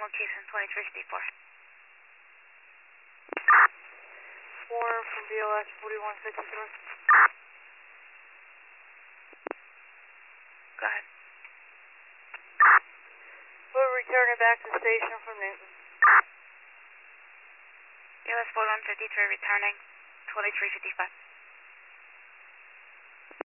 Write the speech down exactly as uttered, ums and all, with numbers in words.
location twenty-three fifty-four. Warner from B L S forty-one fifty-three. Go ahead. We're returning back to the station from Newton. B L S forty-one fifty-three returning twenty-three fifty-five.